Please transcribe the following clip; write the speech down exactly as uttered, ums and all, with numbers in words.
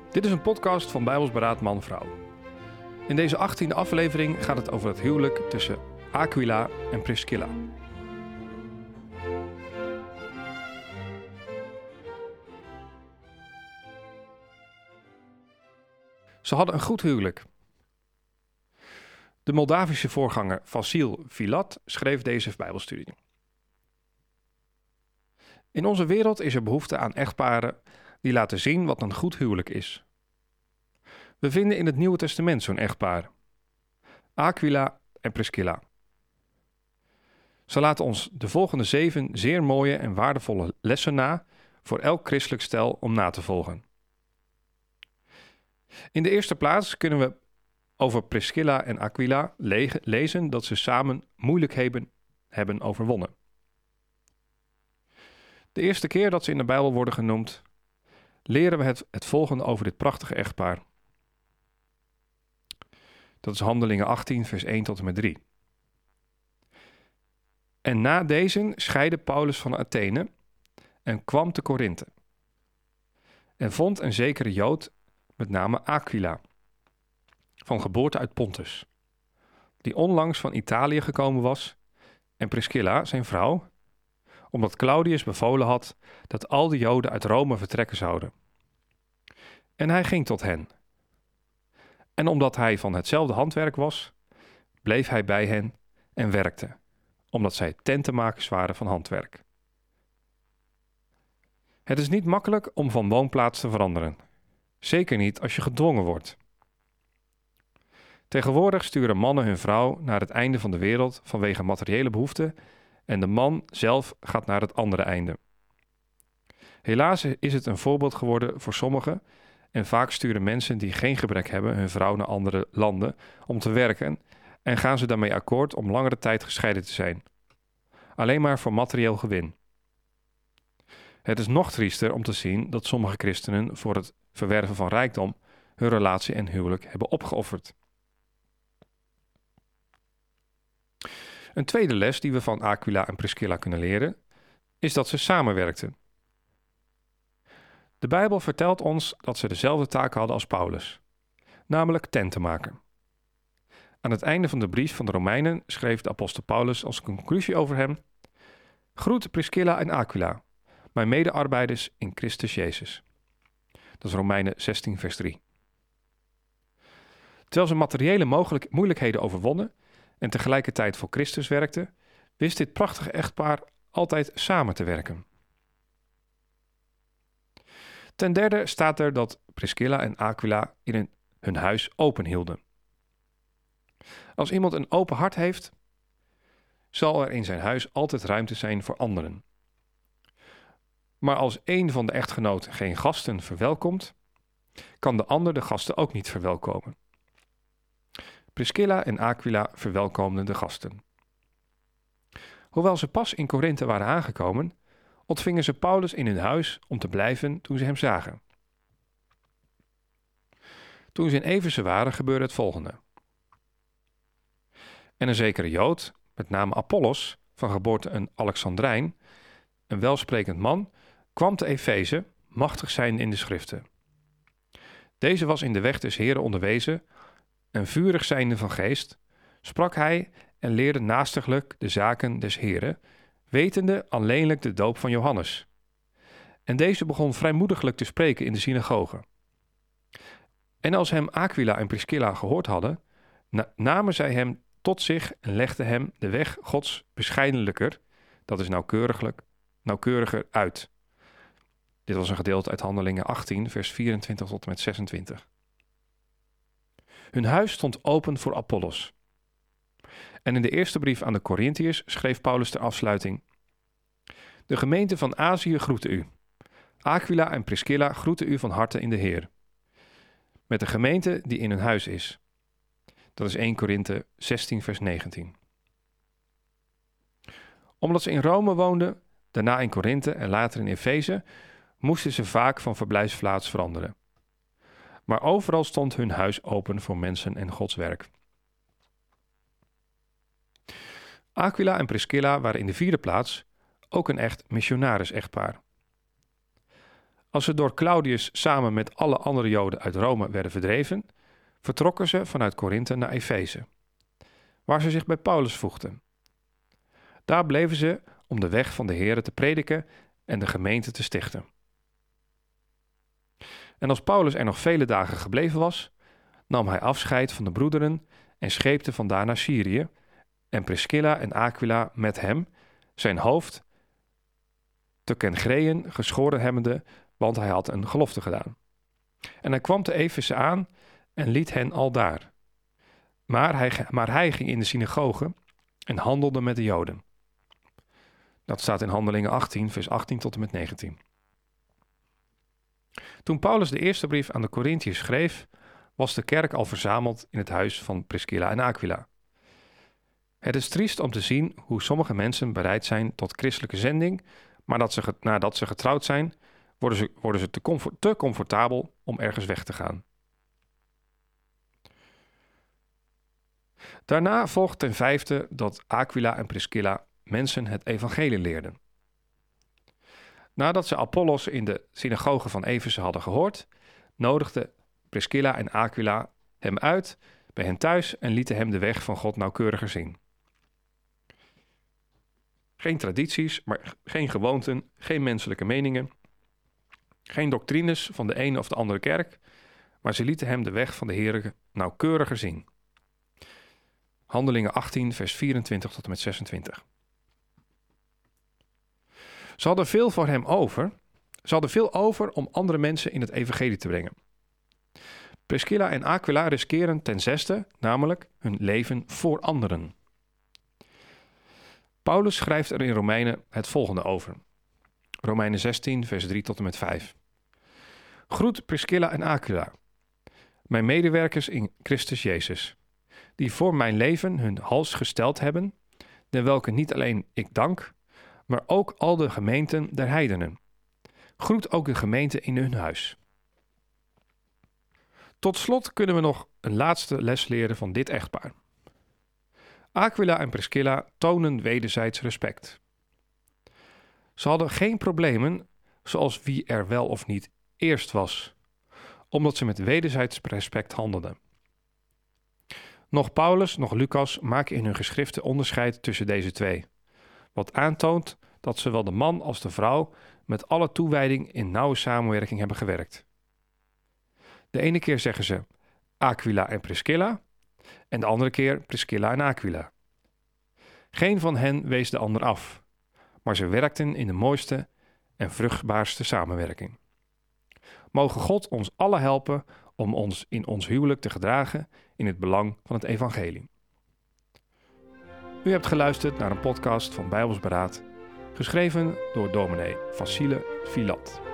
Dit is een podcast van Bijbels Beraad Man-Vrouw. In deze achttiende aflevering gaat het over het huwelijk tussen Aquila en Priscilla. Ze hadden een goed huwelijk. De Moldavische voorganger Vasil Vilat schreef deze Bijbelstudie. In onze wereld is er behoefte aan echtparen die laten zien wat een goed huwelijk is. We vinden in het Nieuwe Testament zo'n echtpaar, Aquila en Priscilla. Ze laten ons de volgende zeven zeer mooie en waardevolle lessen na voor elk christelijk stel om na te volgen. In de eerste plaats kunnen we over Priscilla en Aquila le- lezen dat ze samen moeilijkheden hebben overwonnen. De eerste keer dat ze in de Bijbel worden genoemd, leren we het, het volgende over dit prachtige echtpaar. Dat is Handelingen achttien, vers één tot en met drie. En na deze scheidde Paulus van Athene en kwam te Korinthe. En vond een zekere Jood met name Aquila, van geboorte uit Pontus, die onlangs van Italië gekomen was, en Priscilla, zijn vrouw, omdat Claudius bevolen had dat al de Joden uit Rome vertrekken zouden. En hij ging tot hen. En omdat hij van hetzelfde handwerk was, bleef hij bij hen en werkte, omdat zij tentenmakers waren van handwerk. Het is niet makkelijk om van woonplaats te veranderen. Zeker niet als je gedwongen wordt. Tegenwoordig sturen mannen hun vrouw naar het einde van de wereld vanwege materiële behoeften en de man zelf gaat naar het andere einde. Helaas is het een voorbeeld geworden voor sommigen en vaak sturen mensen die geen gebrek hebben hun vrouw naar andere landen om te werken en gaan ze daarmee akkoord om langere tijd gescheiden te zijn. Alleen maar voor materieel gewin. Het is nog triester om te zien dat sommige christenen voor het verwerven van rijkdom hun relatie en huwelijk hebben opgeofferd. Een tweede les die we van Aquila en Priscilla kunnen leren, is dat ze samenwerkten. De Bijbel vertelt ons dat ze dezelfde taak hadden als Paulus, namelijk tenten maken. Aan het einde van de brief van de Romeinen schreef de apostel Paulus als conclusie over hem: Groet Priscilla en Aquila, mijn medearbeiders in Christus Jezus. Dat is Romeinen zestien, vers drie. Terwijl ze materiële mogelijk, moeilijkheden overwonnen en tegelijkertijd voor Christus werkten, wist dit prachtige echtpaar altijd samen te werken. Ten derde staat er dat Priscilla en Aquila in hun, hun huis open hielden. Als iemand een open hart heeft, zal er in zijn huis altijd ruimte zijn voor anderen. Maar als een van de echtgenoten geen gasten verwelkomt, kan de ander de gasten ook niet verwelkomen. Priscilla en Aquila verwelkomden de gasten. Hoewel ze pas in Korinthe waren aangekomen, ontvingen ze Paulus in hun huis om te blijven toen ze hem zagen. Toen ze in Efeze waren, gebeurde het volgende. En een zekere Jood, met name Apollos, van geboorte een Alexandrijn, een welsprekend man, kwam te Efeze, machtig zijnde in de schriften. Deze was in de weg des Heren onderwezen en vurig zijnde van geest, sprak hij en leerde naastiglijk de zaken des Heren, wetende alleenlijk de doop van Johannes. En deze begon vrijmoediglijk te spreken in de synagoge. En als hem Aquila en Priscilla gehoord hadden, na- namen zij hem tot zich en legden hem de weg Gods bescheidenlijker, dat is nauwkeuriglijk, nauwkeuriger uit. Dit was een gedeelte uit Handelingen achttien, vers vierentwintig tot en met zesentwintig. Hun huis stond open voor Apollos. En in de eerste brief aan de Korintiërs schreef Paulus ter afsluiting: De gemeente van Azië groeten u. Aquila en Priscilla groeten u van harte in de Heer. Met de gemeente die in hun huis is. Dat is eerste Korinthe zestien, vers negentien. Omdat ze in Rome woonden, daarna in Korinthe en later in Efeze, moesten ze vaak van verblijfsplaats veranderen. Maar overal stond hun huis open voor mensen en Gods werk. Aquila en Priscilla waren in de vierde plaats ook een echt missionaris-echtpaar. Als ze door Claudius samen met alle andere Joden uit Rome werden verdreven, vertrokken ze vanuit Korinthe naar Efeze, waar ze zich bij Paulus voegden. Daar bleven ze om de weg van de Here te prediken en de gemeente te stichten. En als Paulus er nog vele dagen gebleven was, nam hij afscheid van de broederen en scheepte vandaar naar Syrië, en Priscilla en Aquila met hem, zijn hoofd te Kenchreën geschoren hebbende, want hij had een gelofte gedaan. En hij kwam te Efeze aan en liet hen al daar. Maar hij, maar hij ging in de synagoge en handelde met de Joden. Dat staat in Handelingen achttien, vers achttien tot en met negentien. Toen Paulus de eerste brief aan de Korinthiërs schreef, was de kerk al verzameld in het huis van Priscilla en Aquila. Het is triest om te zien hoe sommige mensen bereid zijn tot christelijke zending, maar dat ze, nadat ze getrouwd zijn, worden ze, worden ze te, comfort, te comfortabel om ergens weg te gaan. Daarna volgt ten vijfde dat Aquila en Priscilla mensen het evangelie leerden. Nadat ze Apollos in de synagoge van Efeze hadden gehoord, nodigden Priscilla en Aquila hem uit bij hen thuis en lieten hem de weg van God nauwkeuriger zien. Geen tradities, maar geen gewoonten, geen menselijke meningen, geen doctrines van de ene of de andere kerk, maar ze lieten hem de weg van de Heere nauwkeuriger zien. Handelingen achttien, vers vierentwintig tot en met zesentwintig. Ze hadden veel voor hem over. Ze hadden veel over om andere mensen in het evangelie te brengen. Priscilla en Aquila riskeren ten zesde, namelijk hun leven voor anderen. Paulus schrijft er in Romeinen het volgende over. Romeinen zestien, vers drie tot en met vijf. Groet Priscilla en Aquila, mijn medewerkers in Christus Jezus, die voor mijn leven hun hals gesteld hebben, den welke niet alleen ik dank, maar ook al de gemeenten der heidenen. Groet ook de gemeente in hun huis. Tot slot kunnen we nog een laatste les leren van dit echtpaar. Aquila en Priscilla tonen wederzijds respect. Ze hadden geen problemen zoals wie er wel of niet eerst was, omdat ze met wederzijds respect handelden. Nog Paulus, nog Lucas maken in hun geschriften onderscheid tussen deze twee, wat aantoont dat zowel de man als de vrouw met alle toewijding in nauwe samenwerking hebben gewerkt. De ene keer zeggen ze Aquila en Priscilla en de andere keer Priscilla en Aquila. Geen van hen wees de ander af, maar ze werkten in de mooiste en vruchtbaarste samenwerking. Mogen God ons allen helpen om ons in ons huwelijk te gedragen in het belang van het evangelie. U hebt geluisterd naar een podcast van Bijbels Beraad, geschreven door dominee Vasile Filat.